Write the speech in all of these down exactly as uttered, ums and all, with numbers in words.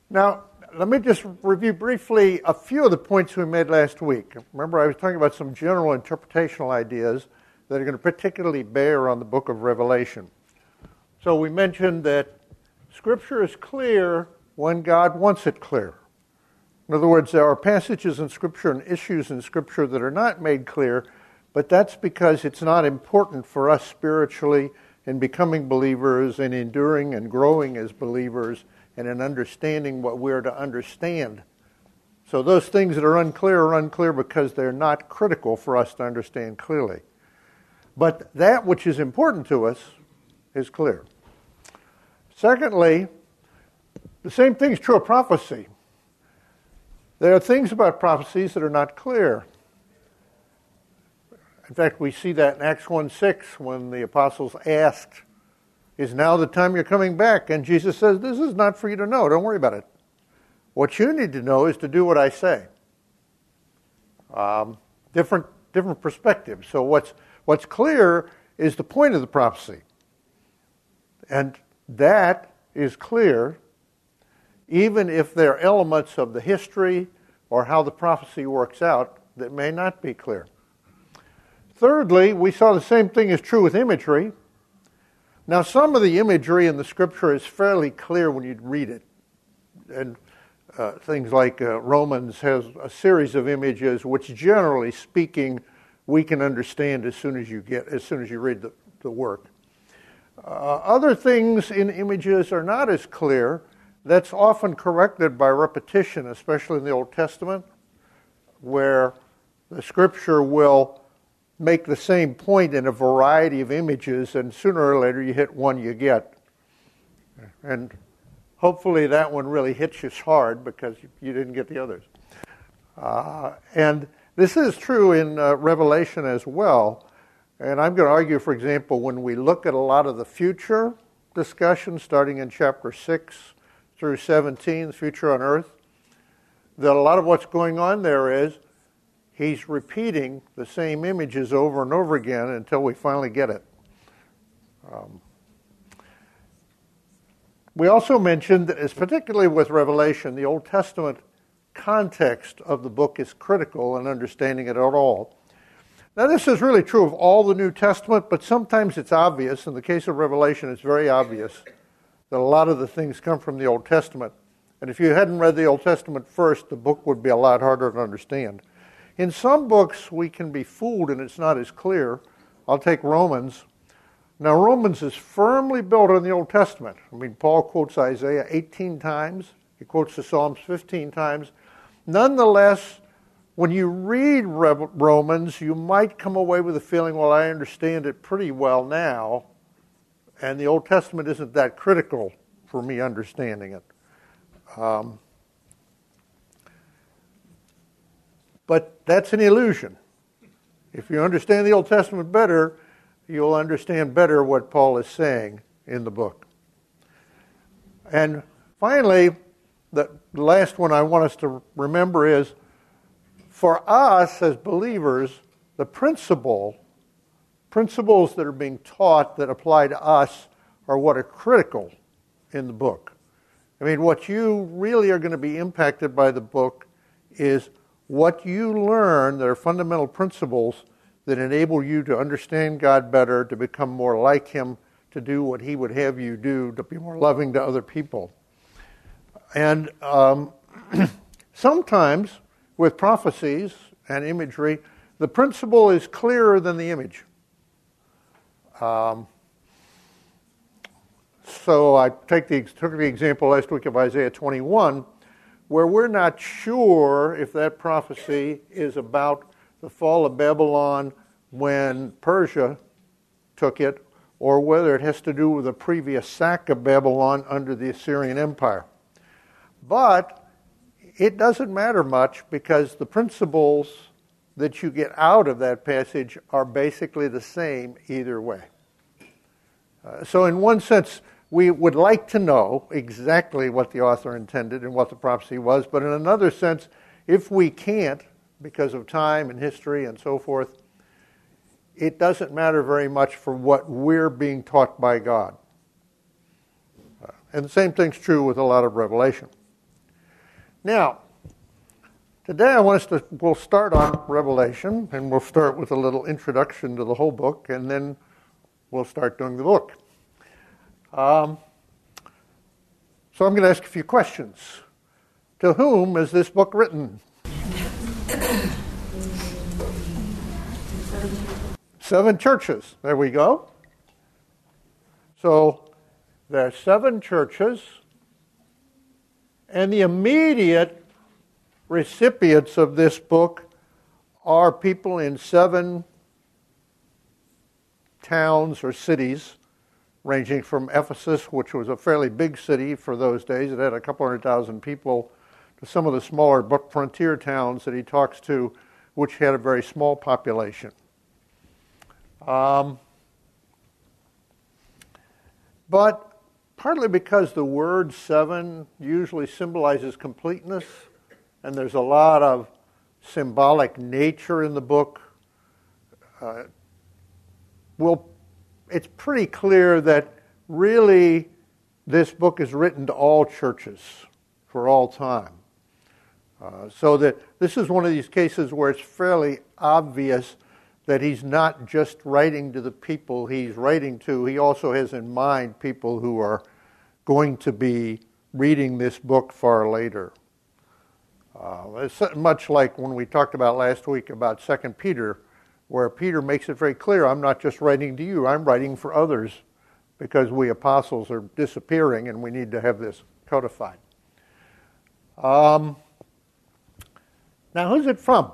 Now, let me just review briefly a few of the points we made last week. Remember, I was talking about some general interpretational ideas that are going to particularly bear on the book of Revelation. So we mentioned that Scripture is clear when God wants it clear. In other words, there are passages in Scripture and issues in Scripture that are not made clear, but that's because it's not important for us spiritually in becoming believers and enduring and growing as believers and in understanding what we're to understand. So those things that are unclear are unclear because they're not critical for us to understand clearly. But that which is important to us is clear. Secondly, the same thing is true of prophecy. There are things about prophecies that are not clear. In fact, we see that in Acts one six when the apostles asked, "Is now the time you're coming back?" And Jesus says, "This is not for you to know. Don't worry about it. What you need to know is to do what I say." Um, different, different perspectives. So what's what's clear is the point of the prophecy, and that is clear, even if there are elements of the history or how the prophecy works out that may not be clear. Thirdly, we saw the same thing is true with imagery. Now, some of the imagery in the Scripture is fairly clear when you read it. And uh, things like uh, Romans has a series of images which, generally speaking, we can understand as soon as you get, as soon as you read the, the work. Uh, other things in images are not as clear. That's often corrected by repetition, especially in the Old Testament, where the Scripture will make the same point in a variety of images, and sooner or later you hit one you get. And hopefully that one really hits you hard because you didn't get the others. Uh, and this is true in uh, Revelation as well. And I'm going to argue, for example, when we look at a lot of the future discussion, starting in chapter six through seventeen, the future on earth, that a lot of what's going on there is he's repeating the same images over and over again until we finally get it. Um, we also mentioned that, as particularly with Revelation, the Old Testament context of the book is critical in understanding it at all. Now, this is really true of all the New Testament, but sometimes it's obvious. In the case of Revelation, it's very obvious that a lot of the things come from the Old Testament. And if you hadn't read the Old Testament first, the book would be a lot harder to understand. In some books, we can be fooled and it's not as clear. I'll take Romans. Now, Romans is firmly built on the Old Testament. I mean, Paul quotes Isaiah eighteen times. He quotes the Psalms fifteen times. Nonetheless, when you read Romans, you might come away with the feeling, well, I understand it pretty well now, and the Old Testament isn't that critical for me understanding it. Um, but that's an illusion. If you understand the Old Testament better, you'll understand better what Paul is saying in the book. And finally, the last one I want us to remember is, for us as believers, the principle, principles that are being taught that apply to us are what are critical in the book. I mean, what you really are going to be impacted by the book is what you learn that are fundamental principles that enable you to understand God better, to become more like Him, to do what He would have you do, to be more loving to other people. And um, sometimes, with prophecies and imagery, the principle is clearer than the image. Um, so I take the, took the example last week of Isaiah twenty-one, where we're not sure if that prophecy is about the fall of Babylon when Persia took it, or whether it has to do with the previous sack of Babylon under the Assyrian Empire. But it doesn't matter much because the principles that you get out of that passage are basically the same either way. Uh, so in one sense, we would like to know exactly what the author intended and what the prophecy was, but in another sense, if we can't, because of time and history and so forth, it doesn't matter very much for what we're being taught by God. Uh, and the same thing's true with a lot of Revelation. Now, today I want us to, we'll start on Revelation, and we'll start with a little introduction to the whole book, and then we'll start doing the book. Um, so I'm going to ask a few questions. To whom is this book written? Seven churches. There we go. So there are seven churches, and the immediate recipients of this book are people in seven towns or cities, ranging from Ephesus, which was a fairly big city for those days. It had a couple hundred thousand people, to some of the smaller frontier towns that he talks to, which had a very small population. Um, but partly because the word seven usually symbolizes completeness, and there's a lot of symbolic nature in the book, uh, we'll, it's pretty clear that really this book is written to all churches for all time. Uh, so that this is one of these cases where it's fairly obvious that he's not just writing to the people he's writing to. He also has in mind people who are going to be reading this book far later. Uh, it's much like when we talked about last week about Second Peter, where Peter makes it very clear, I'm not just writing to you, I'm writing for others, because we apostles are disappearing and we need to have this codified. Um, now, who's it from?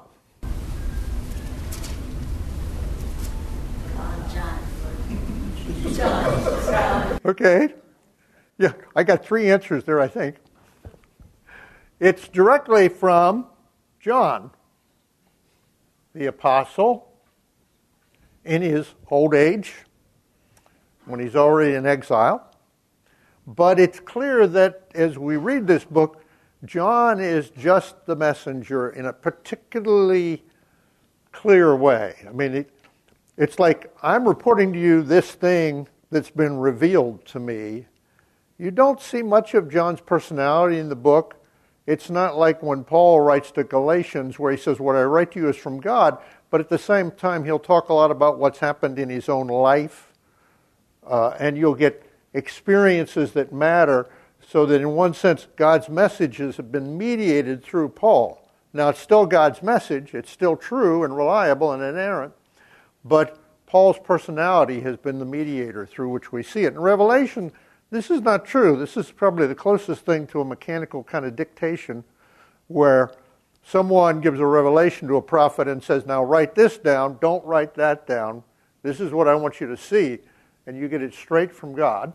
John. Okay. Yeah, I got three answers there, I think. It's directly from John, the apostle, in his old age, when he's already in exile. But it's clear that as we read this book, John is just the messenger in a particularly clear way. I mean, it, it's like, I'm reporting to you this thing that's been revealed to me. You don't see much of John's personality in the book. It's not like when Paul writes to Galatians where he says, what I write to you is from God, but at the same time he'll talk a lot about what's happened in his own life, uh, and you'll get experiences that matter, so that in one sense God's messages have been mediated through Paul. Now it's still God's message, it's still true and reliable and inerrant, but Paul's personality has been the mediator through which we see it. In Revelation, this is not true. This is probably the closest thing to a mechanical kind of dictation where someone gives a revelation to a prophet and says, now write this down, don't write that down. This is what I want you to see. And you get it straight from God.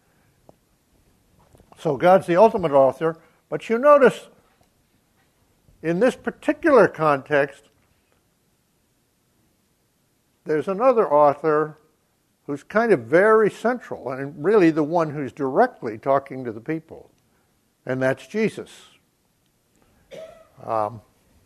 So God's the ultimate author. But you notice, in this particular context, there's another author who's kind of very central, and really the one who's directly talking to the people, and that's Jesus. Um,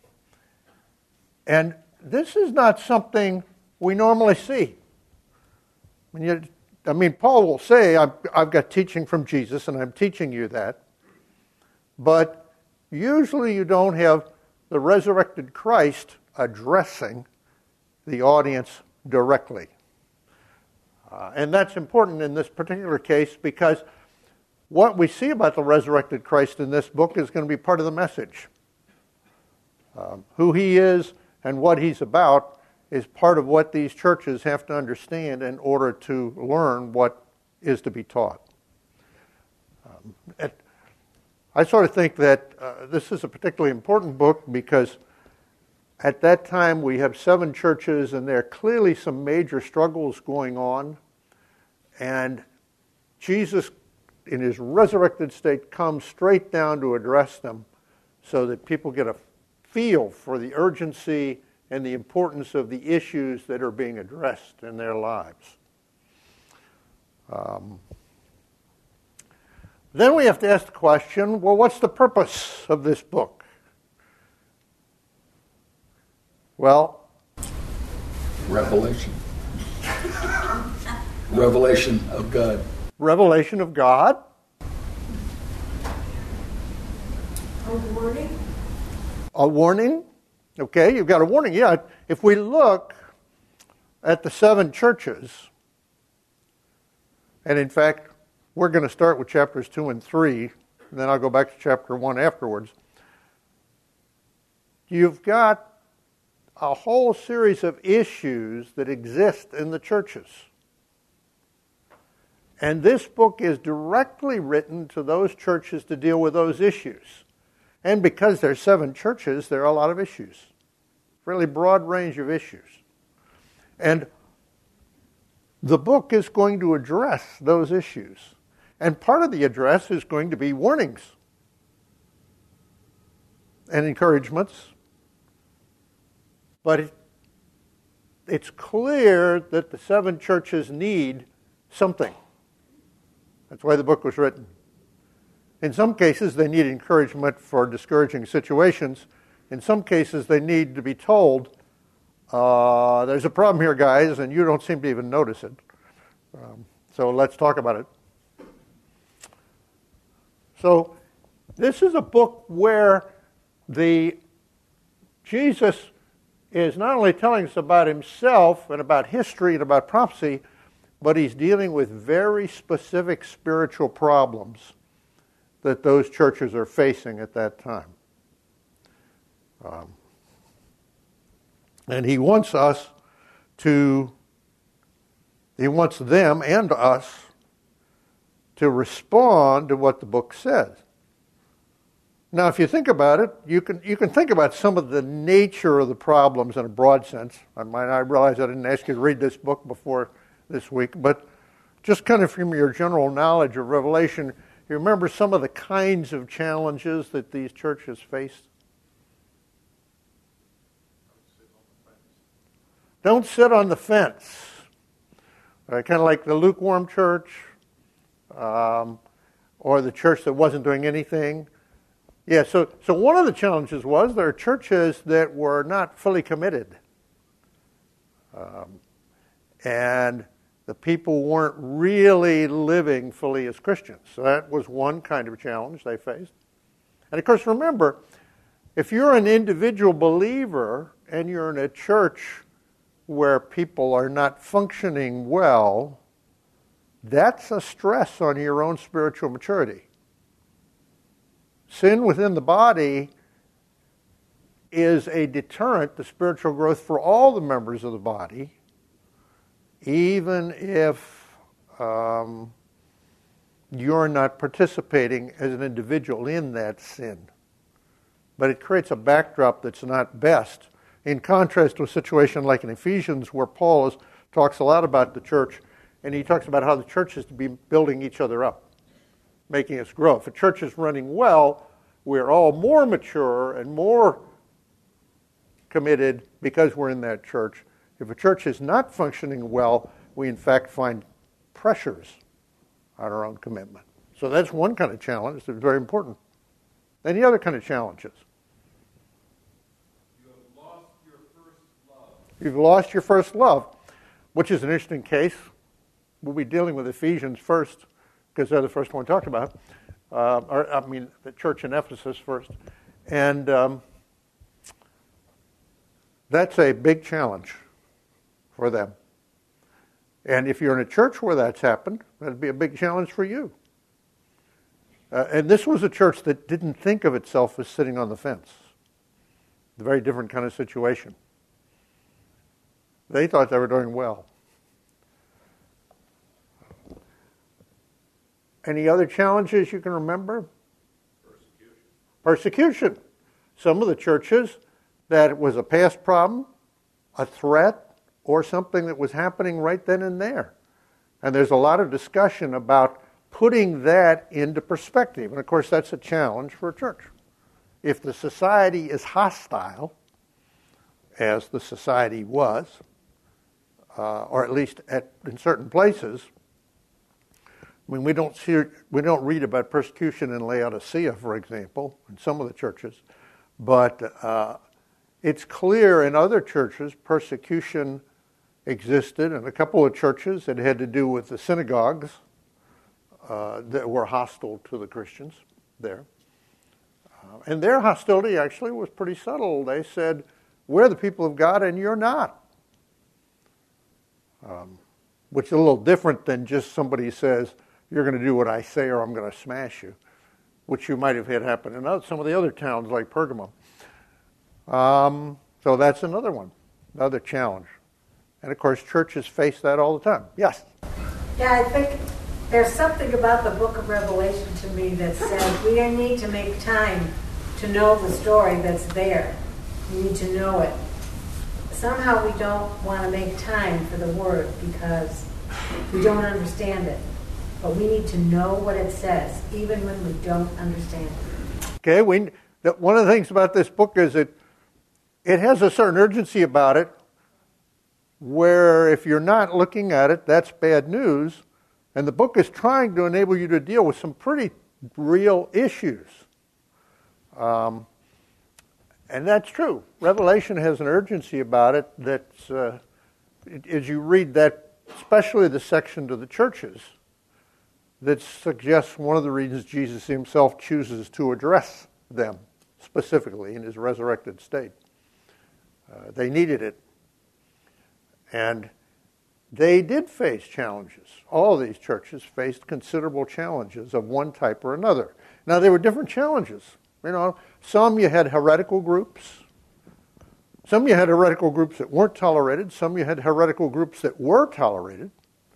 and this is not something we normally see. I mean, you, I mean Paul will say, I've, I've got teaching from Jesus, and I'm teaching you that, but usually you don't have the resurrected Christ addressing the audience directly. Uh, and that's important in this particular case because what we see about the resurrected Christ in this book is going to be part of the message. Um, who he is and what he's about is part of what these churches have to understand in order to learn what is to be taught. Um, it, I sort of think that uh, this is a particularly important book because at that time we have seven churches and there are clearly some major struggles going on. And Jesus, in his resurrected state, comes straight down to address them so that people get a feel for the urgency and the importance of the issues that are being addressed in their lives. Um, then we have to ask the question, well, what's the purpose of this book? Well, Revelation. Revelation of God. Revelation of God. A warning? A warning? Okay, you've got a warning. Yeah, if we look at the seven churches, and in fact, we're going to start with chapters two and three, and then I'll go back to chapter one afterwards. You've got a whole series of issues that exist in the churches. And this book is directly written to those churches to deal with those issues. And because there's seven churches, there are a lot of issues. Really broad range of issues. And the book is going to address those issues. And part of the address is going to be warnings and encouragements. But it, it's clear that the seven churches need something. That's why the book was written. In some cases, they need encouragement for discouraging situations. In some cases, they need to be told, uh, there's a problem here, guys, and you don't seem to even notice it. Um, so let's talk about it. So this is a book where the Jesus is not only telling us about himself and about history and about prophecy, but he's dealing with very specific spiritual problems that those churches are facing at that time. Um, and he wants us to, he wants them and us to respond to what the book says. Now, if you think about it, you can you can think about some of the nature of the problems in a broad sense. I might I realize I didn't ask you to read this book before this week, but just kind of from your general knowledge of Revelation, you remember some of the kinds of challenges that these churches faced? Don't sit on the fence. Uh, kind of like the lukewarm church, um, or the church that wasn't doing anything. Yeah, so, so one of the challenges was there are churches that were not fully committed. Um, and the people weren't really living fully as Christians. So that was one kind of challenge they faced. And of course, remember, if you're an individual believer and you're in a church where people are not functioning well, that's a stress on your own spiritual maturity. Sin within the body is a deterrent to spiritual growth for all the members of the body, even if um, you're not participating as an individual in that sin. But it creates a backdrop that's not best. In contrast to a situation like in Ephesians, where Paul is, talks a lot about the church, and he talks about how the church is to be building each other up, making us grow. If a church is running well, we're all more mature and more committed because we're in that church. If a church is not functioning well, we in fact find pressures on our own commitment. So that's one kind of challenge that's very important. Any other kind of challenges? You have lost your first love. You've lost your first love, which is an interesting case. We'll be dealing with Ephesians first, because they're the first one talked about. Uh, or, I mean, the church in Ephesus first. And um, that's a big challenge for them. And if you're in a church where that's happened, that'd be a big challenge for you. Uh, and this was a church that didn't think of itself as sitting on the fence. A very different kind of situation. They thought they were doing well. Any other challenges you can remember? Persecution. Persecution. Some of the churches that it was a past problem, a threat, or something that was happening right then and there. And there's a lot of discussion about putting that into perspective. And of course, that's a challenge for a church. If the society is hostile, as the society was, uh, or at least at, in certain places, I mean, we don't see, we don't read about persecution in Laodicea, for example, in some of the churches, but uh, it's clear in other churches persecution existed. In a couple of churches, it had to do with the synagogues uh, that were hostile to the Christians there. Uh, and their hostility actually was pretty subtle. They said, we're the people of God and you're not. Um, which is a little different than just somebody says, you're going to do what I say or I'm going to smash you, which you might have had happen in some of the other towns like Pergamum. Um, so that's another one, another challenge. And of course, churches face that all the time. Yes? Yeah, I think there's something about the book of Revelation to me that says we need to make time to know the story that's there. We need to know it. Somehow we don't want to make time for the word because we don't understand it. But we need to know what it says, even when we don't understand it. Okay, we, one of the things about this book is it, it has a certain urgency about it, where if you're not looking at it, that's bad news. And the book is trying to enable you to deal with some pretty real issues. Um, and that's true. Revelation has an urgency about it that's, uh, as you read that, especially the section to the churches, that suggests one of the reasons Jesus himself chooses to address them specifically in his resurrected state. Uh, they needed it. And they did face challenges. All of these churches faced considerable challenges of one type or another. Now, there were different challenges. You know, some you had heretical groups. Some you had heretical groups that weren't tolerated. Some you had heretical groups that were tolerated.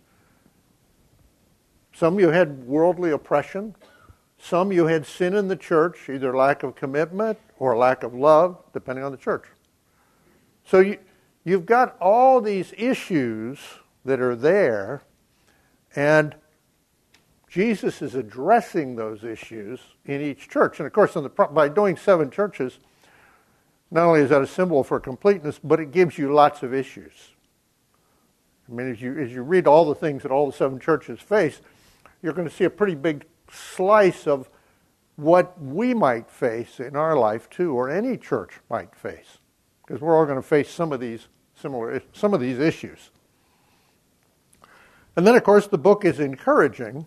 Some you had worldly oppression. Some you had sin in the church, either lack of commitment or lack of love, depending on the church. So you, you've got all these issues that are there, and Jesus is addressing those issues in each church. And of course, in the, by doing seven churches, not only is that a symbol for completeness, but it gives you lots of issues. I mean, as you, as you read all the things that all the seven churches face, you're going to see a pretty big slice of what we might face in our life too, or any church might face, because we're all going to face some of these similar, some of these issues. And then, of course, the book is encouraging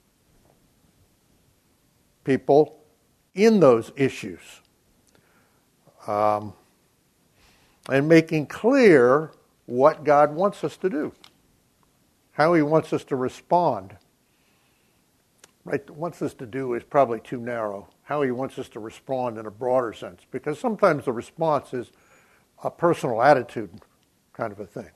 people in those issues, um, and making clear what God wants us to do, how He wants us to respond. Right, wants us to do is probably too narrow. How He wants us to respond in a broader sense, because sometimes the response is a personal attitude kind of a thing.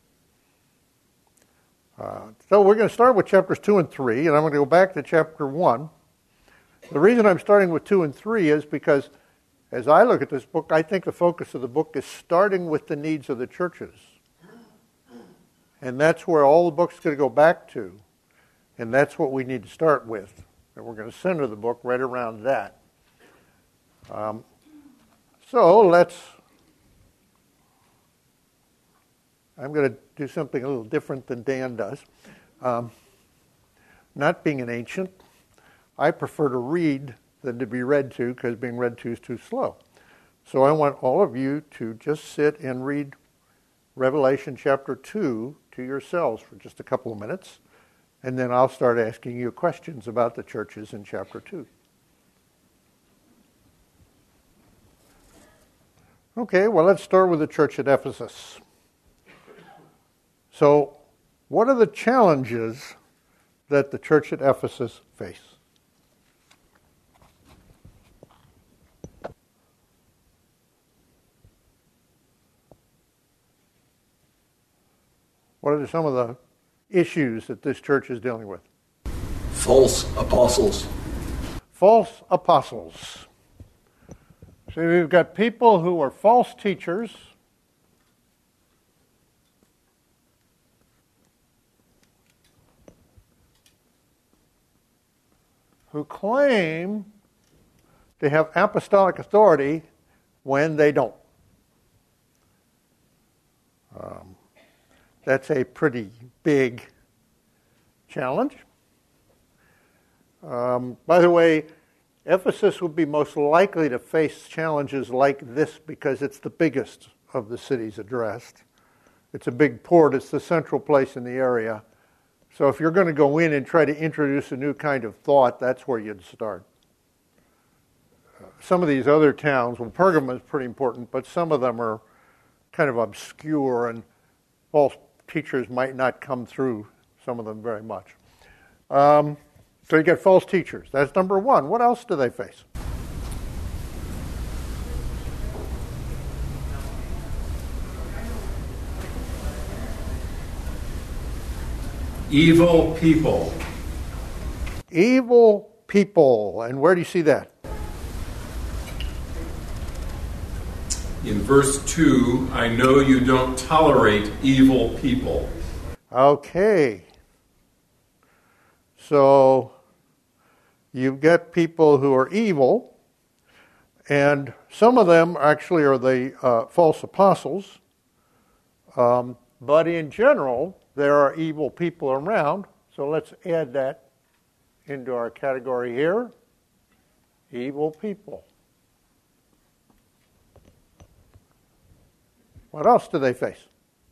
Uh, so we're going to start with chapters two and three, and I'm going to go back to chapter one. The reason I'm starting with two and three is because as I look at this book, I think the focus of the book is starting with the needs of the churches. And that's where all the book's going to go back to. And that's what we need to start with. And we're going to center the book right around that. Um, so let's... I'm going to do something a little different than Dan does. Um, not being an ancient, I prefer to read than to be read to, because being read to is too slow. So I want all of you to just sit and read Revelation chapter two to yourselves for just a couple of minutes. And then I'll start asking you questions about the churches in chapter two. Okay, well, let's start with the church at Ephesus. So, what are the challenges that the church at Ephesus face? What are some of the issues that this church is dealing with? False apostles. False apostles. So we've got people who are false teachers, who claim to have apostolic authority when they don't. Um, that's a pretty big challenge. Um, by the way, Ephesus would be most likely to face challenges like this because it's the biggest of the cities addressed. It's a big port. It's the central place in the area. So if you're going to go in and try to introduce a new kind of thought, that's where you'd start. some of these other towns, well, Pergamum is pretty important, but some of them are kind of obscure, and false teachers might not come through some of them very much. Um, so you get false teachers. That's number one. What else do they face? Evil people. Evil people. And where do you see that? In verse two, I know you don't tolerate evil people. Okay. So you've got people who are evil, and some of them actually are the uh, false apostles. Um, but in general, there are evil people around. So let's add that into our category here. Evil people. What else do they face?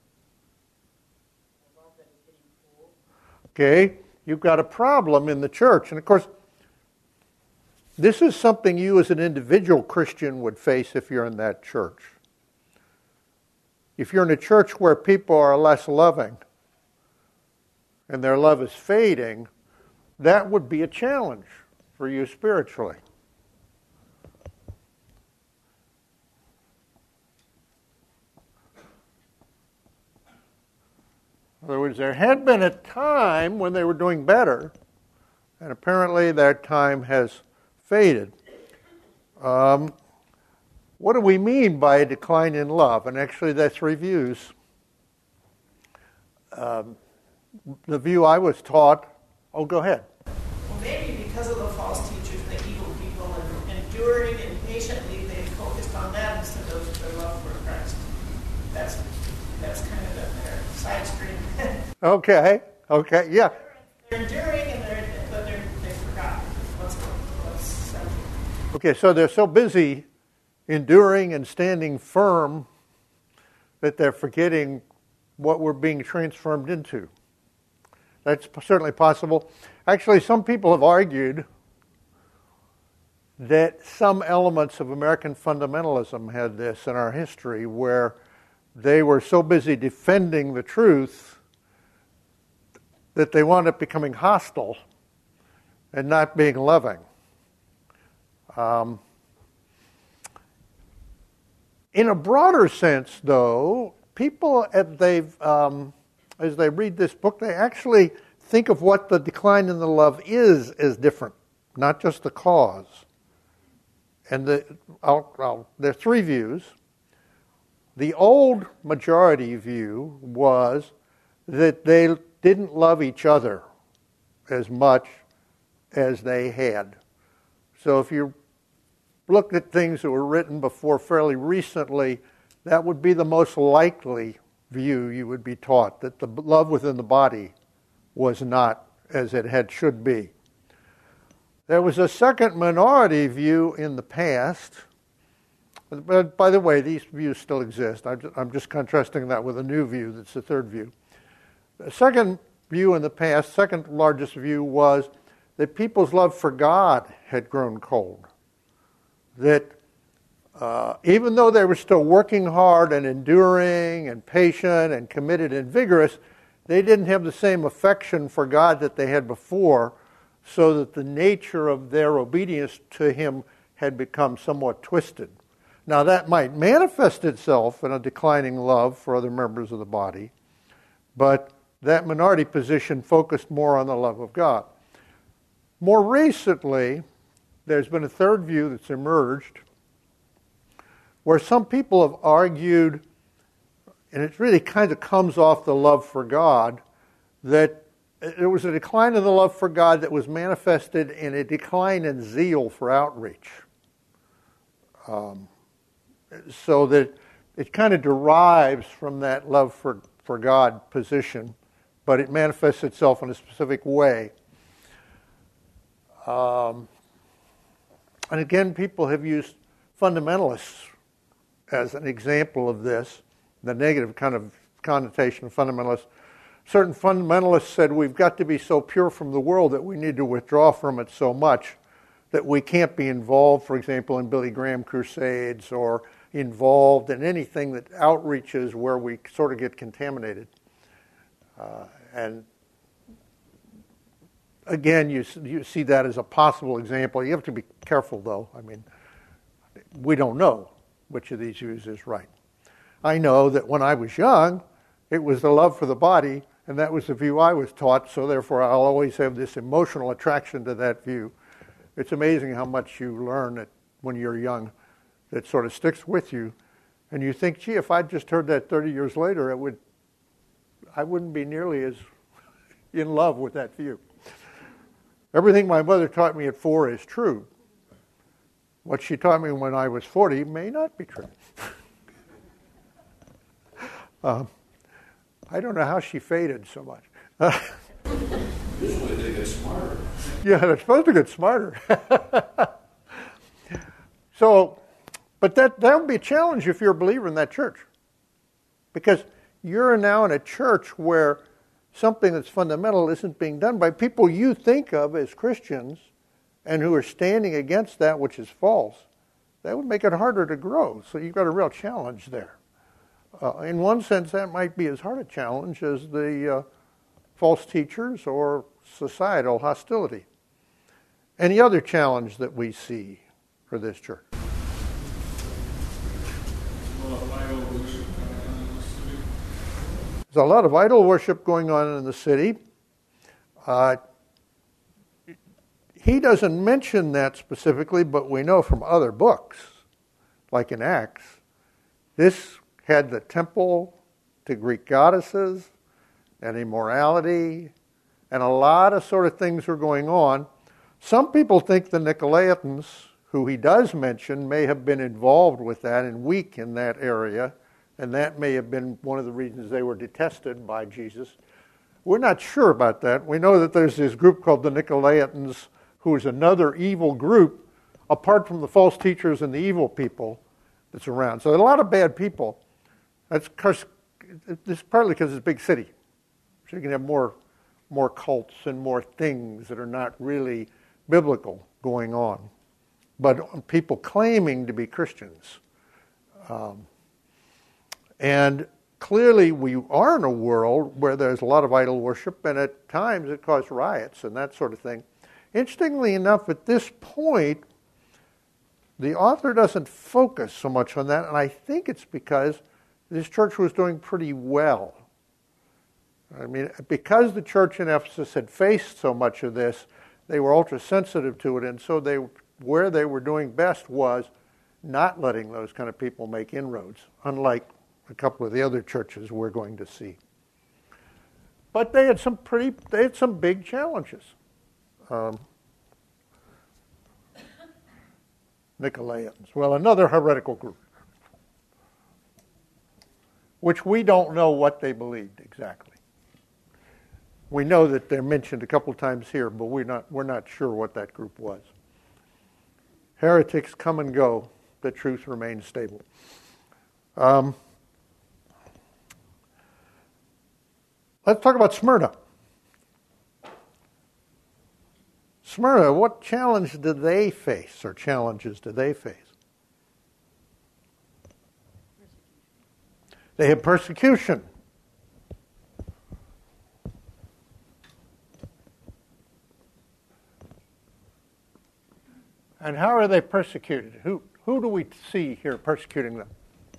Okay, you've got a problem in the church. And of course, this is something you as an individual Christian would face if you're in that church. If you're in a church where people are less loving and their love is fading, that would be a challenge for you spiritually. In other words, there had been a time when they were doing better, and apparently that time has faded. Um, what do we mean by a decline in love? And actually, that's reviews. Um, the view I was taught, oh, go ahead. Well, maybe because of the false teachers, the evil people, and enduring and patiently, they focused on that instead of their love for Christ. That's that's kind of their side stream. Okay, okay, yeah. They're enduring, and they're, but they're, they forgot what's what's. Okay, so they're so busy enduring and standing firm that they're forgetting what we're being transformed into. That's certainly possible. Actually, some people have argued that some elements of American fundamentalism had this in our history, where they were so busy defending the truth that they wound up becoming hostile and not being loving. Um, in a broader sense, though, people, as, they've, um, as they read this book, they actually think of what the decline in the love is as different, not just the cause. And the, I'll, I'll, there are three views. The old majority view was that they didn't love each other as much as they had. So if you looked at things that were written before fairly recently, that would be the most likely view you would be taught, that the love within the body was not as it had should be. There was a second minority view in the past. But by the way, these views still exist. I'm just contrasting that with a new view that's the third view. The second view in the past, second largest view, was that people's love for God had grown cold. That uh, even though they were still working hard and enduring and patient and committed and vigorous, they didn't have the same affection for God that they had before, so that the nature of their obedience to Him had become somewhat twisted. Now, that might manifest itself in a declining love for other members of the body, but that minority position focused more on the love of God. More recently, there's been a third view that's emerged where some people have argued, and it really kind of comes off the love for God, that there was a decline in the love for God that was manifested in a decline in zeal for outreach. Um, so that it kind of derives from that love for, for God position, but it manifests itself in a specific way. Um, and again, people have used fundamentalists as an example of this, the negative kind of connotation of fundamentalists. Certain fundamentalists said we've got to be so pure from the world that we need to withdraw from it so much that we can't be involved, for example, in Billy Graham crusades or involved in anything that outreaches where we sort of get contaminated. Uh, and again, you, you see that as a possible example. You have to be careful, though. I mean, we don't know which of these views is right. I know that when I was young, it was the love for the body, and that was the view I was taught, so therefore I'll always have this emotional attraction to that view. It's amazing how much you learn that when you're young that sort of sticks with you, and you think, gee, if I'd just heard that thirty years later, it would, I wouldn't be nearly as in love with that view. Everything my mother taught me at four is true. What she taught me when I was forty may not be true. uh, I don't know how she faded so much. Usually they get smarter. Yeah, they're supposed to get smarter. So, but that, that would be a challenge if you're a believer in that church. Because you're now in a church where something that's fundamental isn't being done by people you think of as Christians and who are standing against that which is false. That would make it harder to grow. So you've got a real challenge there. Uh, in one sense, that might be as hard a challenge as the uh, false teachers or societal hostility. Any other challenge that we see for this church? There's a lot of idol worship going on in the city. Uh, he doesn't mention that specifically, but we know from other books, like in Acts, this had the temple to Greek goddesses and immorality, and a lot of sort of things were going on. Some people think the Nicolaitans, who he does mention, may have been involved with that and weak in that area, and that may have been one of the reasons they were detested by Jesus. We're not sure about that. We know that there's this group called the Nicolaitans, who is another evil group, apart from the false teachers and the evil people that's around. So there are a lot of bad people. That's because, it's partly because it's a big city. So you can have more, more cults and more things that are not really biblical going on, but people claiming to be Christians. Um, and clearly we are in a world where there's a lot of idol worship, and at times it caused riots and that sort of thing. Interestingly enough, at this point, the author doesn't focus so much on that, and I think it's because this church was doing pretty well. I mean, because the church in Ephesus had faced so much of this, they were ultra sensitive to it, and so they, where they were doing best was not letting those kind of people make inroads, unlike a couple of the other churches we're going to see. But they had some pretty, they had some big challenges. Um, Nicolaitans, well, another heretical group, which we don't know what they believed exactly. We know that they're mentioned a couple times here, but we're not, we're not sure what that group was. Heretics come and go, the truth remains stable. Um, let's talk about Smyrna. Smyrna, what challenge did they face, or challenges did they face? They had persecution. And how are they persecuted? Who, who do we see here persecuting them?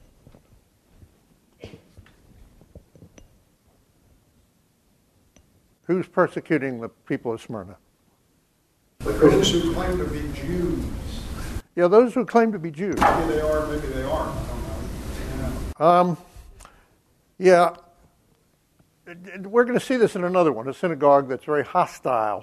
Who's persecuting the people of Smyrna? Those who claim to be Jews. Yeah, those who claim to be Jews. Maybe they are, maybe they aren't. I don't know. Um, yeah, we're going to see this in another one, a synagogue that's very hostile.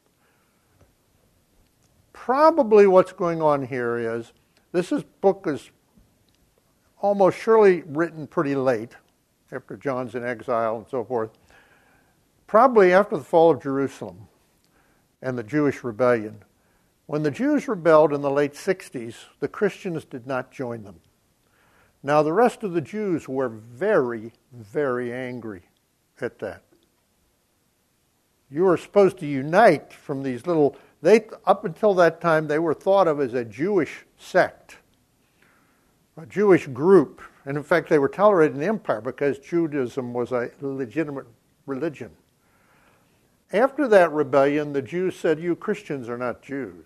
Probably what's going on here is, this is, book is almost surely written pretty late, after John's in exile and so forth. Probably after the fall of Jerusalem and the Jewish rebellion. When the Jews rebelled in the late sixties, the Christians did not join them. Now, the rest of the Jews were very, very angry at that. You were supposed to unite from these little they, up until that time, they were thought of as a Jewish sect, a Jewish group. And in fact, they were tolerated in the empire because Judaism was a legitimate religion. After that rebellion, the Jews said, you Christians are not Jews.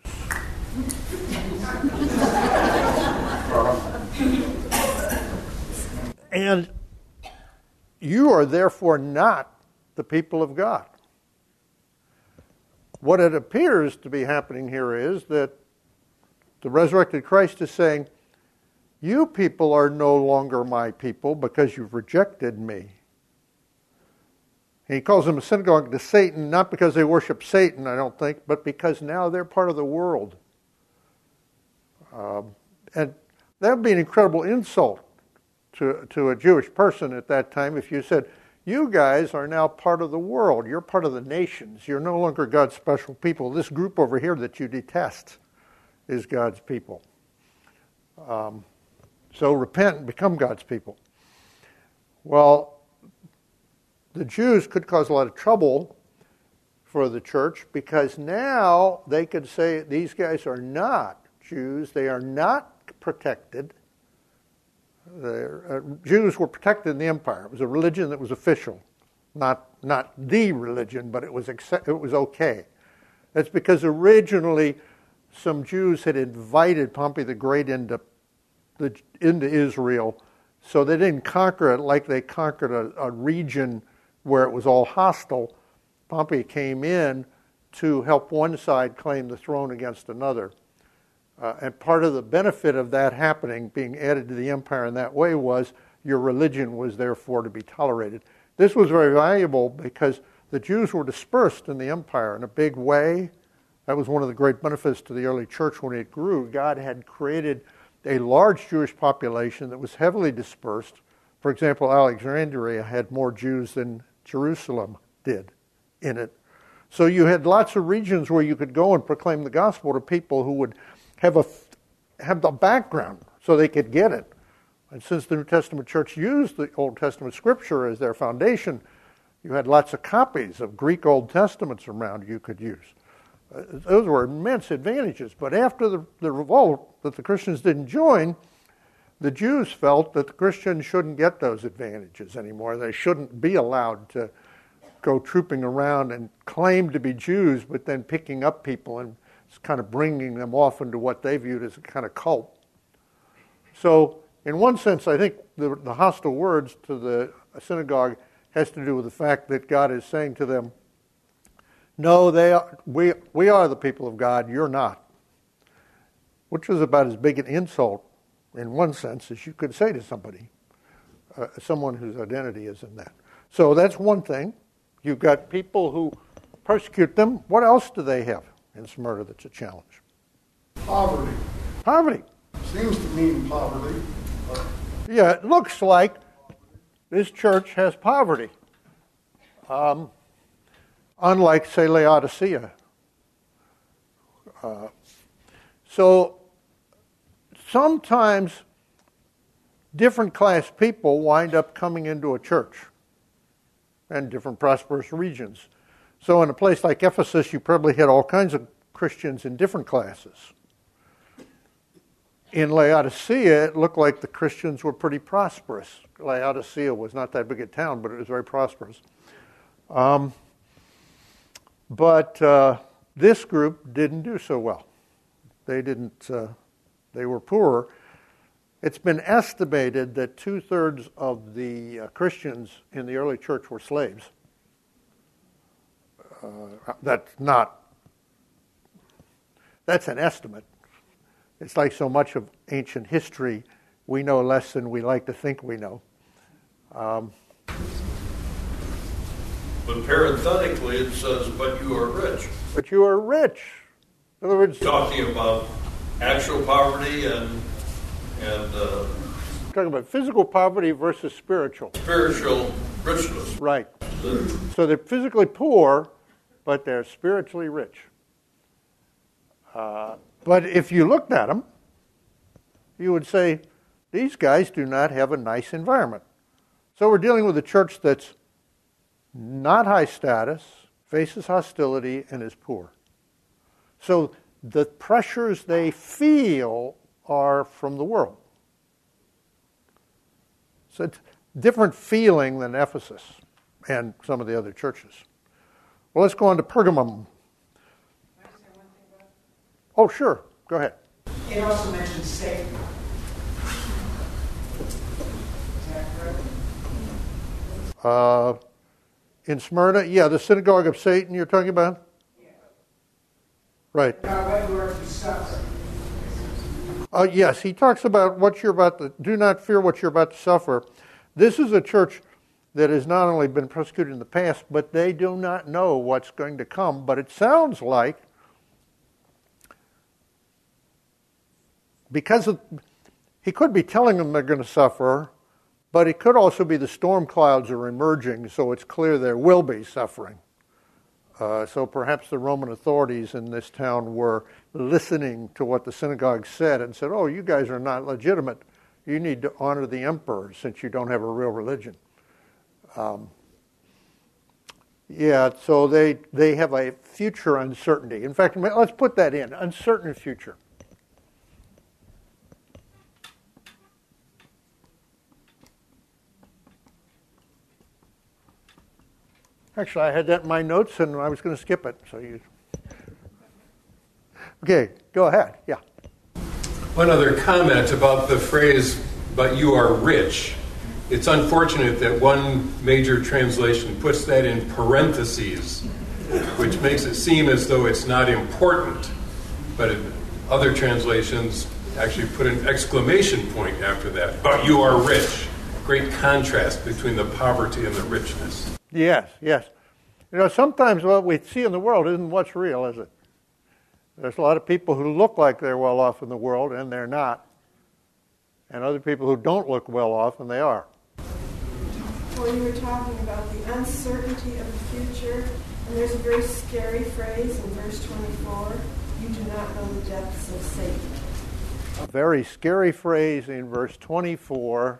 And you are therefore not the people of God. What it appears to be happening here is that the resurrected Christ is saying, you people are no longer my people because you've rejected me. And he calls them a synagogue to Satan, not because they worship Satan, I don't think, but because now they're part of the world. Um, and that would be an incredible insult to, to a Jewish person at that time if you said, you guys are now part of the world. You're part of the nations. You're no longer God's special people. This group over here that you detest is God's people. Um, so repent and become God's people. Well, the Jews could cause a lot of trouble for the church because now they could say these guys are not Jews. They are not protected. The uh, Jews were protected in the empire. It was a religion that was official, not not the religion, but it was accept, it was okay. That's because originally some Jews had invited Pompey the Great into the into Israel, so they didn't conquer it like they conquered a, a region where it was all hostile. Pompey came in to help one side claim the throne against another. Uh, and part of the benefit of that happening, being added to the empire in that way, was your religion was therefore to be tolerated. This was very valuable because the Jews were dispersed in the empire in a big way. That was one of the great benefits to the early church when it grew. God had created a large Jewish population that was heavily dispersed. For example, Alexandria had more Jews than Jerusalem did in it. So you had lots of regions where you could go and proclaim the gospel to people who would have a have the background so they could get it. And since the New Testament church used the Old Testament scripture as their foundation, you had lots of copies of Greek Old Testaments around you could use. Uh, those were immense advantages. But after the, the revolt that the Christians didn't join, the Jews felt that the Christians shouldn't get those advantages anymore. They shouldn't be allowed to go trooping around and claim to be Jews, but then picking up people and kind of bringing them off into what they viewed as a kind of cult. So, in one sense, I think the, the hostile words to the synagogue has to do with the fact that God is saying to them, no, they are, we, we are the people of God, you're not. Which was about as big an insult, in one sense, as you could say to somebody, uh, someone whose identity is in that. So that's one thing. You've got people who persecute them. What else do they have in Smyrna that's a challenge? Poverty. Poverty. Seems to mean poverty. But Yeah, it looks like this church has poverty. Um, unlike, say, Laodicea. Uh, so sometimes different class people wind up coming into a church and different prosperous regions. So in a place like Ephesus, you probably had all kinds of Christians in different classes. In Laodicea, it looked like the Christians were pretty prosperous. Laodicea was not that big a town, but it was very prosperous. Um, but uh, this group didn't do so well. They didn't. Uh, they were poorer. It's been estimated that two-thirds of the uh, Christians in the early church were slaves. Uh, that's not, that's an estimate. It's like so much of ancient history, we know less than we like to think we know. Um, But parenthetically, it says, but you are rich. but you are rich. In other words, Talking about actual poverty and, and uh, talking about physical poverty versus spiritual. spiritual richness. Right. So they're physically poor, but they're spiritually rich. Uh, but if you looked at them, you would say, these guys do not have a nice environment. So we're dealing with a church that's not high status, faces hostility, and is poor. So the pressures they feel are from the world. So it's different feeling than Ephesus and some of the other churches. Well, let's go on to Pergamum. Oh, sure. Go ahead. It also mentions Satan. Is that correct? Uh, in Smyrna, yeah, the synagogue of Satan you're talking about? Yeah. Right. Now, when you are to suffer. Uh, yes, he talks about what you're about to, do not fear what you're about to suffer. This is a church that has not only been persecuted in the past, but they do not know what's going to come. But it sounds like, because of, he could be telling them they're going to suffer, but it could also be the storm clouds are emerging, so it's clear there will be suffering. Uh, so perhaps the Roman authorities in this town were listening to what the synagogue said and said, oh, you guys are not legitimate. You need to honor the emperor since you don't have a real religion. Um, yeah, so they, they have a future uncertainty. In fact, let's put that in, uncertain future. Actually, I had that in my notes, and I was going to skip it. So you, okay, go ahead. Yeah. One other comment about the phrase, but you are rich. It's unfortunate that one major translation puts that in parentheses, which makes it seem as though it's not important. But it, other translations actually put an exclamation point after that. But you are rich. Great contrast between the poverty and the richness. Yes, yes. You know, sometimes what we see in the world isn't what's real, is it? There's a lot of people who look like they're well off in the world, and they're not. And other people who don't look well off, and they are. Well, you were talking about the uncertainty of the future, and there's a very scary phrase in verse twenty-four, you do not know the depths of Satan. A very scary phrase in verse twenty-four.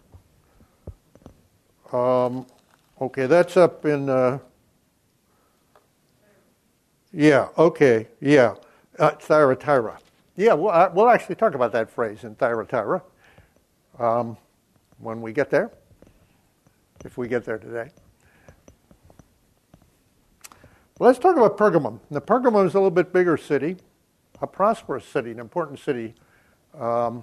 Um, okay, that's up in... Uh, yeah, okay, yeah. Uh, Thyatira. Yeah, we'll, uh, we'll actually talk about that phrase in Thyatira um, when we get there, if we get there today. Well, let's talk about Pergamum. Now, Pergamum is a little bit bigger city, a prosperous city, an important city. Um,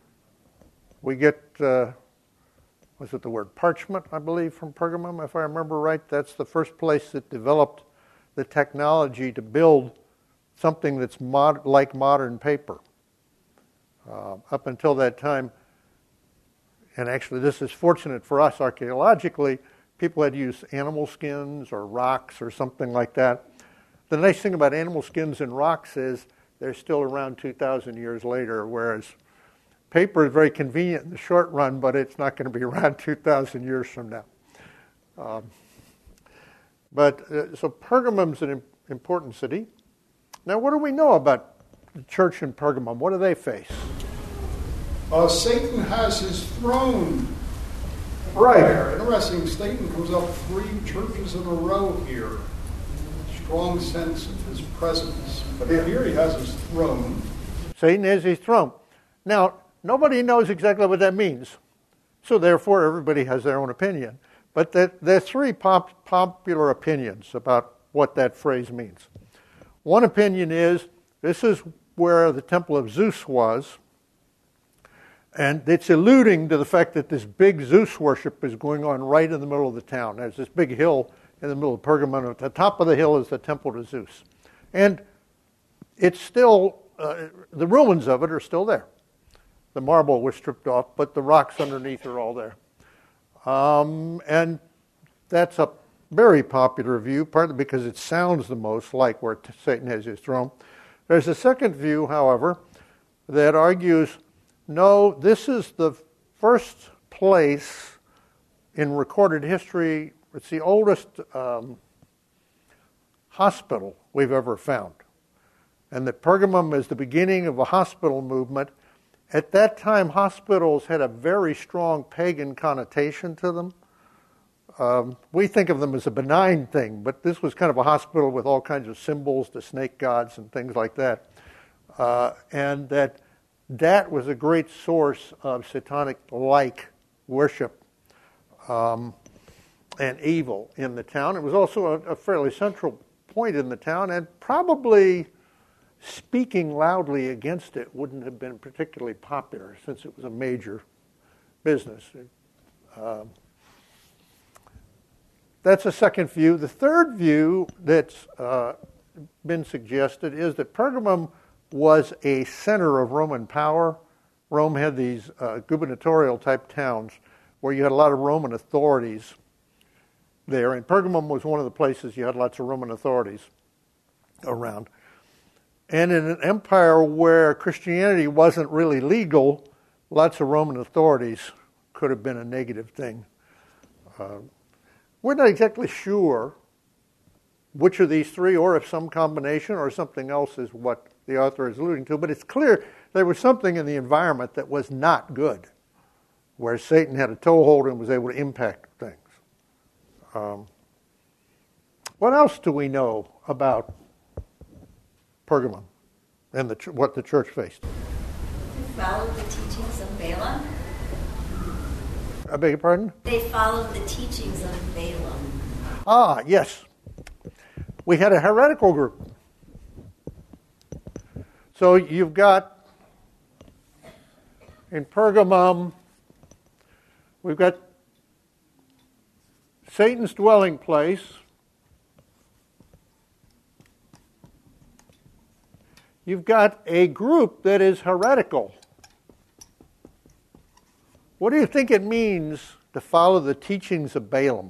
we get, uh, was it the word parchment, I believe, from Pergamum, if I remember right? That's the first place that developed the technology to build something that's mod- like modern paper. Uh, up until that time, and actually this is fortunate for us archaeologically, people had used animal skins or rocks or something like that. The nice thing about animal skins and rocks is they're still around two thousand years later, whereas paper is very convenient in the short run, but it's not going to be around two thousand years from now. Um, but uh, so Pergamum's an im- important city. Now, what do we know about the church in Pergamum? What do they face? Uh, Satan has his throne. Right. There. Interesting. Satan comes up three churches in a row here. Strong sense of his presence. But here he has his throne. Satan has his throne. Now, nobody knows exactly what that means. So therefore, everybody has their own opinion. But there are three pop, popular opinions about what that phrase means. One opinion is, this is where the temple of Zeus was, and it's alluding to the fact that this big Zeus worship is going on right in the middle of the town. There's this big hill in the middle of Pergamum. At the top of the hill is the temple to Zeus. And it's still, uh, the ruins of it are still there. The marble was stripped off, but the rocks underneath are all there. Um, and that's a very popular view, partly because it sounds the most like where Satan has his throne. There's a second view, however, that argues, no, this is the first place in recorded history, it's the oldest um, hospital we've ever found. And that Pergamum is the beginning of a hospital movement. At that time, hospitals had a very strong pagan connotation to them. um, we think of them as a benign thing, but this was kind of a hospital with all kinds of symbols, the snake gods and things like that. Uh, and that that was a great source of satanic-like worship um, and evil in the town. It was also a, a fairly central point in the town, and probably speaking loudly against it wouldn't have been particularly popular since it was a major business. Um, that's a second view. The third view that's uh, been suggested is that Pergamum was a center of Roman power. Rome had these uh, gubernatorial type towns where you had a lot of Roman authorities there, and Pergamum was one of the places you had lots of Roman authorities around. And in an empire where Christianity wasn't really legal, lots of Roman authorities could have been a negative thing. Uh, we're not exactly sure which of these three, or if some combination or something else is what the author is alluding to, but it's clear there was something in the environment that was not good, where Satan had a toehold and was able to impact things. Um, what else do we know about Pergamum and the ch- what the church faced? They followed the teachings of Balaam. I beg your pardon? They followed the teachings of Balaam. Ah, yes. We had a heretical group. So you've got, in Pergamum, we've got Satan's dwelling place. You've got a group that is heretical. What do you think it means to follow the teachings of Balaam?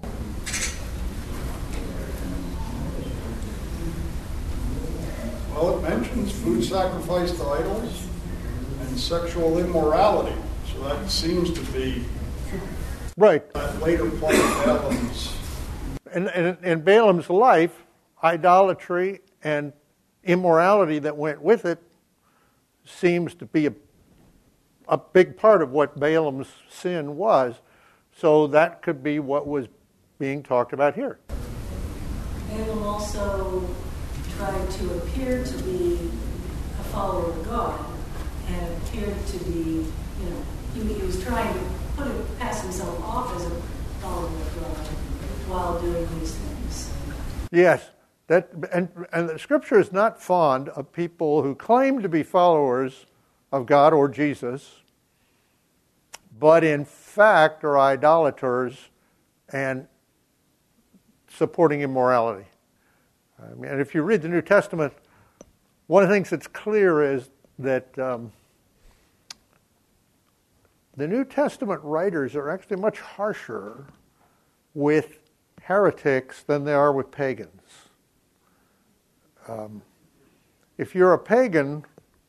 Well, it mentions food sacrificed to idols and sexual immorality. So that seems to be right. that later part of Balaam's. In, in, in Balaam's life, idolatry and immorality that went with it seems to be a, a big part of what Balaam's sin was. So that could be what was being talked about here. Balaam also tried to appear to be a follower of God and appeared to be, you know, he, he was trying to put it, pass himself off as a follower of God while doing these things. Yes, that and and the Scripture is not fond of people who claim to be followers of God or Jesus, but in fact are idolaters and supporting immorality. I mean, and if you read the New Testament, one of the things that's clear is that um, the New Testament writers are actually much harsher with heretics than they are with pagans. Um, if you're a pagan,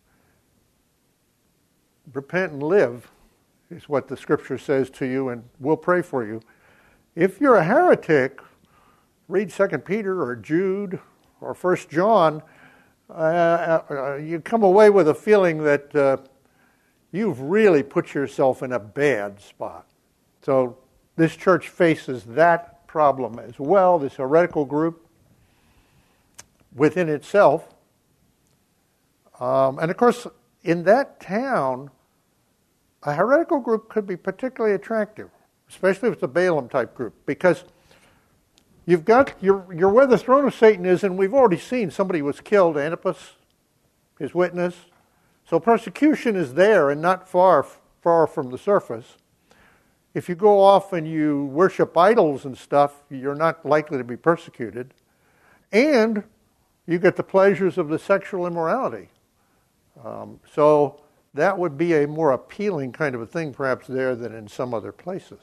repent and live is what the Scripture says to you, and we'll pray for you. If you're a heretic, read Second Peter or Jude or First John, uh, uh, you come away with a feeling that uh, you've really put yourself in a bad spot. So this church faces that problem as well, this heretical group within itself. Um, and of course, in that town, a heretical group could be particularly attractive, especially if it's a Balaam type group, because you've got, you're, you're where the throne of Satan is, and we've already seen somebody was killed, Antipas, his witness. So persecution is there and not far, far from the surface. If you go off and you worship idols and stuff, you're not likely to be persecuted. And you get the pleasures of the sexual immorality. Um, so that would be a more appealing kind of a thing perhaps there than in some other places.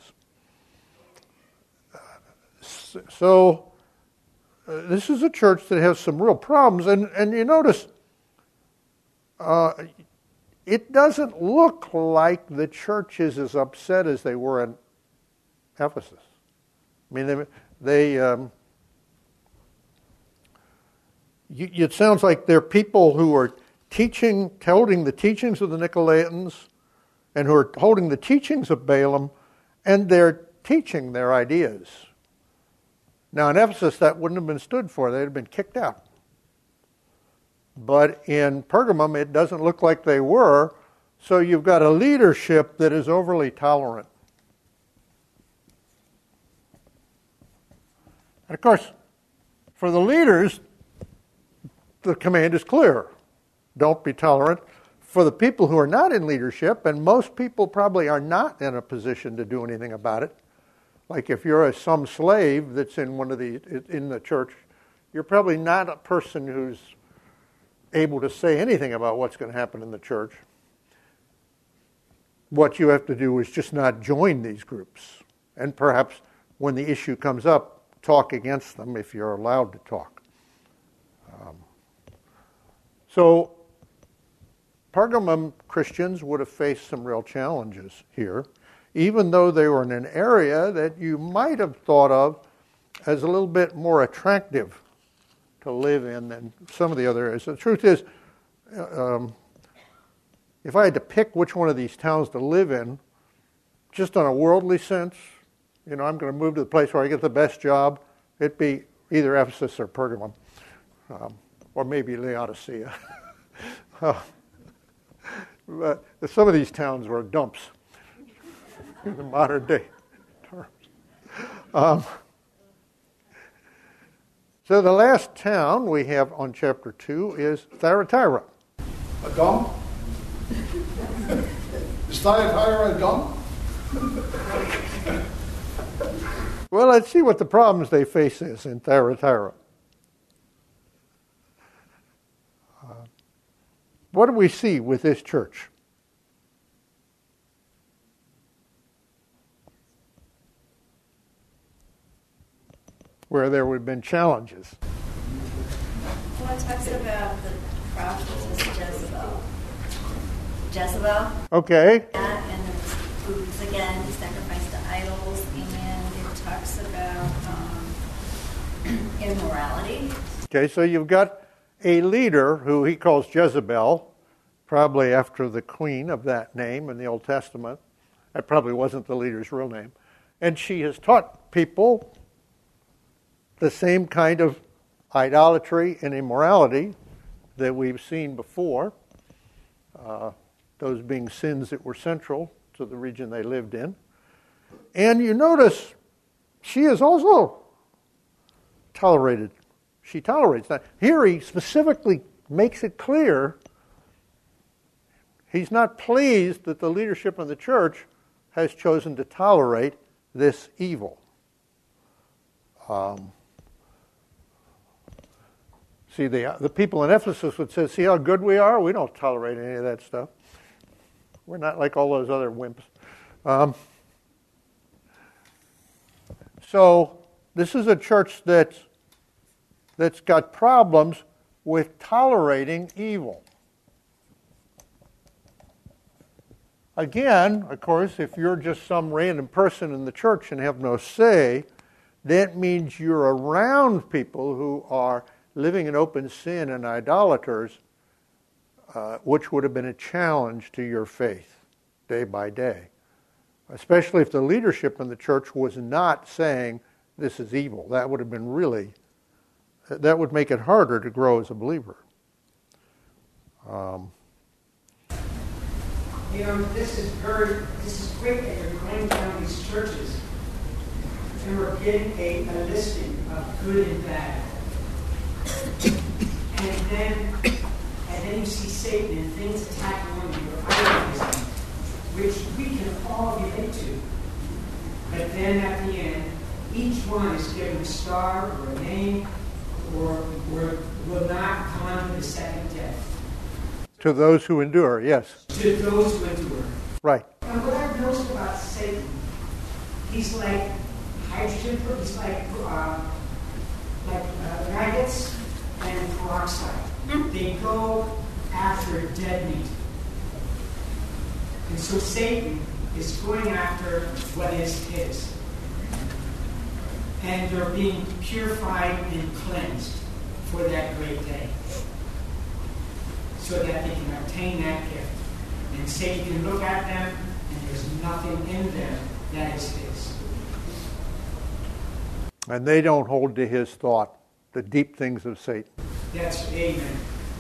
So uh, this is a church that has some real problems. And, and you notice uh, it doesn't look like the church is as upset as they were in Ephesus. I mean, they, they um, you, it sounds like they're people who are teaching, holding the teachings of the Nicolaitans, and who are holding the teachings of Balaam, and they're teaching their ideas Now, in Ephesus, that wouldn't have been stood for. They'd have been kicked out. But in Pergamum, it doesn't look like they were. So you've got a leadership that is overly tolerant. And of course, for the leaders, the command is clear. Don't be tolerant. For the people who are not in leadership, and most people probably are not in a position to do anything about it, like if you're a, some slave that's in one of the in the church, you're probably not a person who's able to say anything about what's going to happen in the church. What you have to do is just not join these groups, and perhaps when the issue comes up, talk against them if you're allowed to talk. Um, so Pergamum Christians would have faced some real challenges here, even though they were in an area that you might have thought of as a little bit more attractive to live in than some of the other areas. The truth is, um, if I had to pick which one of these towns to live in, just on a worldly sense, you know, I'm going to move to the place where I get the best job, it'd be either Ephesus or Pergamum, um, or maybe Laodicea. uh, but some of these towns were dumps in the modern day terms. Um, so the last town we have on chapter two is Thyatira. A dump? Is Thyatira a dump? Well, let's see what the problems they face is in Thyatira. Uh, what do we see with this church? Where there would have been challenges. Well, it talks about the prophetess Jezebel. Jezebel. Okay. Yeah, and there was foods again, sacrificed to idols, and it talks about um, immorality. Okay, so you've got a leader who he calls Jezebel, probably after the queen of that name in the Old Testament. That probably wasn't the leader's real name. And she has taught people the same kind of idolatry and immorality that we've seen before, uh, those being sins that were central to the region they lived in. And you notice she is also tolerated. She tolerates that. Here he specifically makes it clear he's not pleased that the leadership of the church has chosen to tolerate this evil. Um, see, the, the people in Ephesus would say, see how good we are? We don't tolerate any of that stuff. We're not like all those other wimps. Um, so this is a church that's, that's got problems with tolerating evil. Again, of course, if you're just some random person in the church and have no say, that means you're around people who are living in open sin and idolaters, uh, which would have been a challenge to your faith day by day. Especially if the leadership in the church was not saying this is evil. That would have been really, that would make it harder to grow as a believer. Um, You know, this is very, this is great that you're going down these churches and we're getting a, a listing of good and bad. And then, and then you see Satan and things attacking on you, idolism, which we can all relate to. But then at the end, each one is given a star or a name, or, or will not come under the second death. To those who endure, yes. To those who endure. Right. And what I've noticed about Satan, he's like hydrogen, he's like uh, like uh, maggots and peroxide. They go after dead meat. And so Satan is going after what is his. And they're being purified and cleansed for that great day, so that they can obtain that gift. And Satan can look at them, and there's nothing in them that is his. And they don't hold to his thought, the deep things of Satan. That's amen.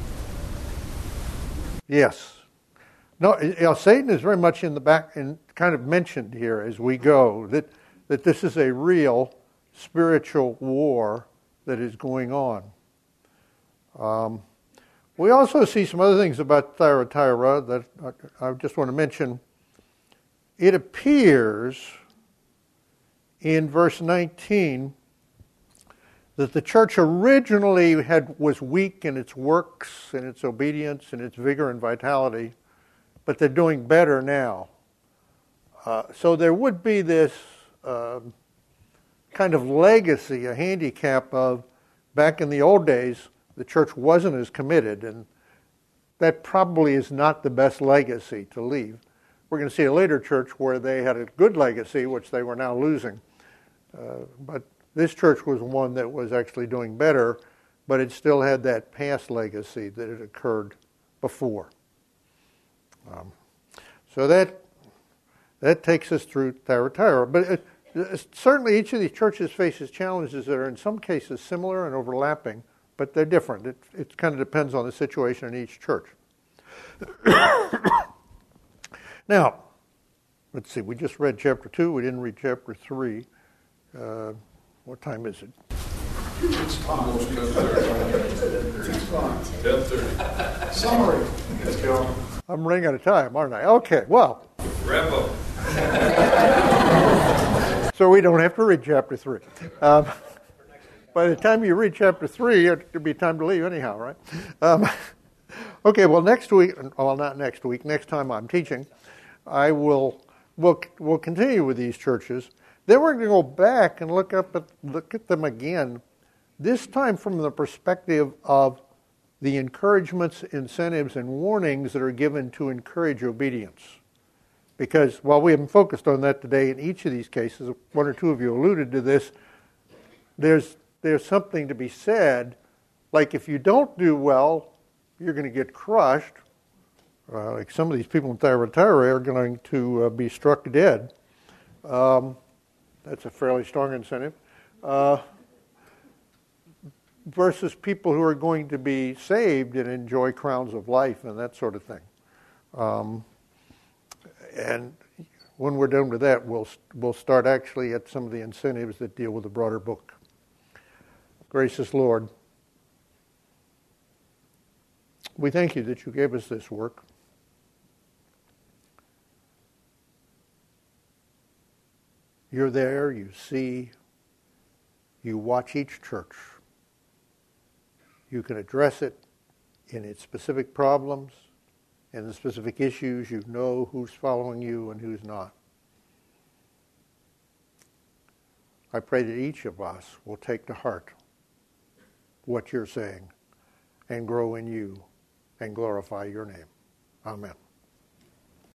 Yes. No, you know, Satan is very much in the back and kind of mentioned here as we go, that, that this is a real spiritual war that is going on. Um, we also see some other things about Thyatira that I, I just want to mention. It appears in verse nineteen that the church originally had was weak in its works and its obedience and its vigor and vitality, but they're doing better now. Uh, so there would be this uh, kind of legacy, a handicap of back in the old days, the church wasn't as committed, and that probably is not the best legacy to leave. We're going to see a later church where they had a good legacy, which they were now losing. Uh, but this church was one that was actually doing better, but it still had that past legacy that had occurred before. Um, so that that takes us through Thyatira. But it, it, certainly each of these churches faces challenges that are in some cases similar and overlapping, but they're different. It, it kind of depends on the situation in each church. Now, let's see, we just read chapter two, we didn't read chapter three. Uh, what time is it? It's Almost ten thirty. It's fine. ten thirty. Summary. Let's go. I'm running out of time, aren't I? Okay, well. Wrap up. So we don't have to read chapter three. Um, by the time you read chapter three, it'll be time to leave anyhow, right? Um, okay, well, next week, well, not next week, next time I'm teaching, I will we'll, we'll continue with these churches. Then we're going to go back and look up at look at them again, this time from the perspective of the encouragements, incentives, and warnings that are given to encourage obedience. Because while we haven't focused on that today in each of these cases, one or two of you alluded to this, there's there's something to be said, like if you don't do well, you're going to get crushed. Uh, like some of these people in Thyatira are going to uh, be struck dead. Um, that's a fairly strong incentive. Uh, versus people who are going to be saved and enjoy crowns of life and that sort of thing. Um, and when we're done with that, we'll we'll start actually at some of the incentives that deal with the broader book. Gracious Lord, we thank you that you gave us this work. You're there, you see, you watch each church. You can address it in its specific problems, in the specific issues. You know who's following you and who's not. I pray that each of us will take to heart what you're saying and grow in you and glorify your name. Amen.